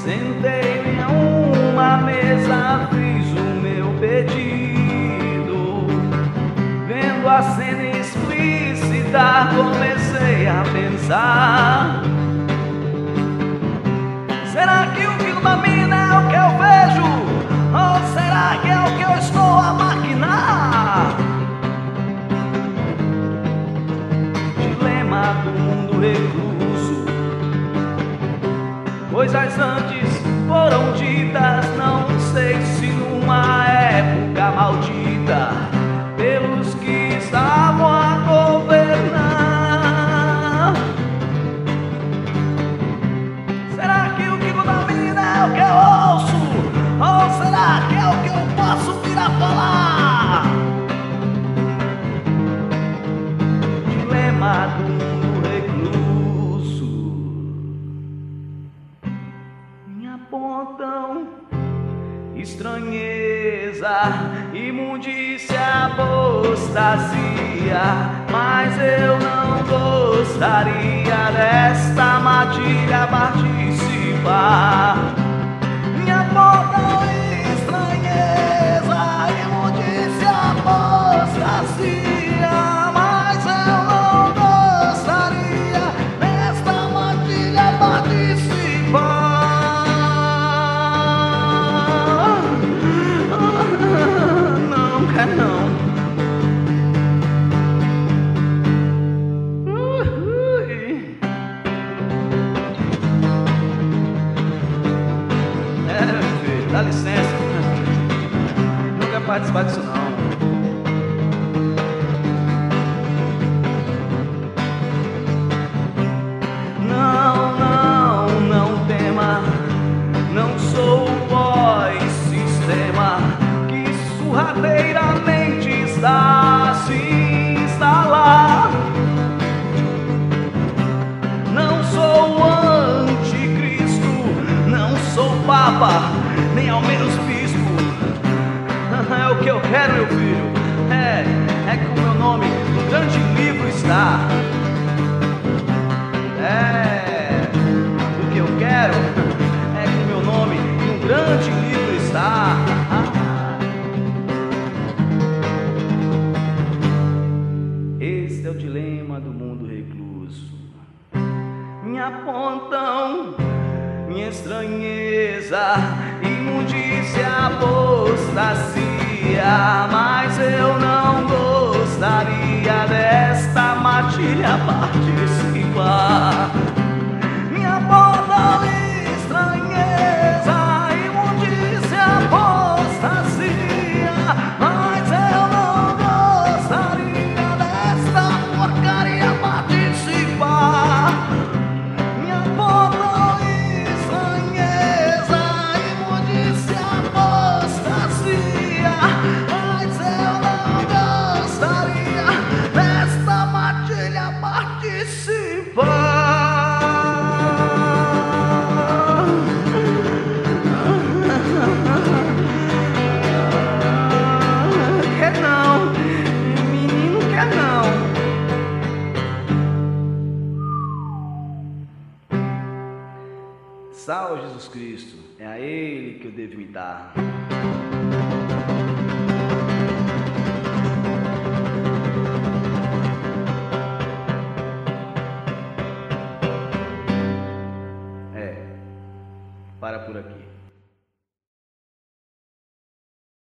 Sentei em uma mesa, fiz o meu pedido. Vendo a cena explícita, comecei a pensar: será que o que domina é o que eu vejo? Ou será que é o que eu estou a maquinar? Dilema do mundo recluso. Coisas antes foram ditas, não sei se numa época maldita, pelos que estavam a governar. Será que o que domina é o que eu ouço? Ou será que é o que eu posso vir a falar? Dilema do mundo recluso. Me apontam estranheza, imundícia, apostasia, mas eu não gostaria desta armadilha participar. Me apontam estranheza, imundícia, apostasia, mas eu não gostaria desta armadilha participar. Não. Meu filho, dá licença. Não quero participar disso não. Não tema. Não sou o pós-sistema que surradeiramente está a se instalar. Não sou o anticristo, não sou papa, nem ao menos bispo. É o que eu quero, meu filho. É que o meu nome no grande livro está. O que eu quero é que o meu nome no grande livro está. Esse é o dilema do mundo recluso. Me apontam minha estranheza, imundícia, apostasia, mas eu não gostaria desta armadilha participar. Me apontam estranheza, imundícia, apostasia, mas eu não gostaria desta porcaria participar. Me apontam estranheza, imundícia, apostasia, mas eu não gostaria desta armadilha participar. Quer não, menino, quer não. Salve Jesus Cristo, é a Ele que eu devo imitar. Para por aqui.